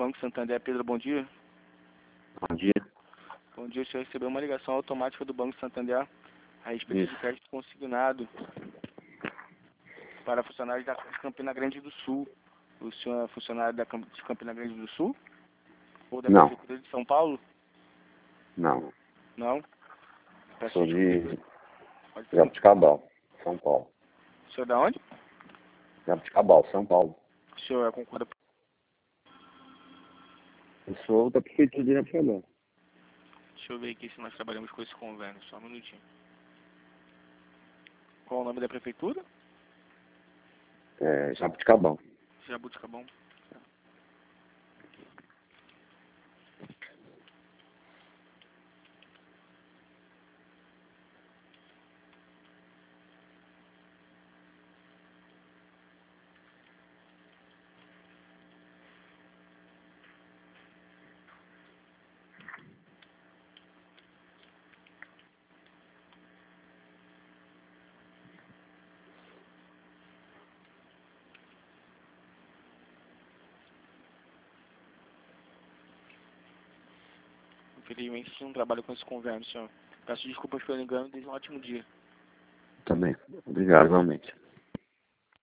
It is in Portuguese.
Banco Santander. Pedro, bom dia. Bom dia. Bom dia, o senhor recebeu uma ligação automática do Banco Santander a respeito de crédito consignado para funcionários da Campina Grande do Sul. O senhor é funcionário de Campina Grande do Sul? Ou da Não. Prefeitura de São Paulo? Não. Não? Peço Sou desculpas. de Pode ser. Jabuticabal, São Paulo. O senhor é da onde? Jabuticabal, São Paulo. O senhor é concorda? Eu sou da Prefeitura de Jabuticabal. Deixa eu ver aqui se nós trabalhamos com esse convênio. Só um minutinho. Qual o nome da prefeitura? Jabuticabal. Jabuticabal. Infelizmente não trabalho com esse convênio, senhor. Peço desculpas pelo engano e desejo um ótimo dia. Também. Obrigado, igualmente.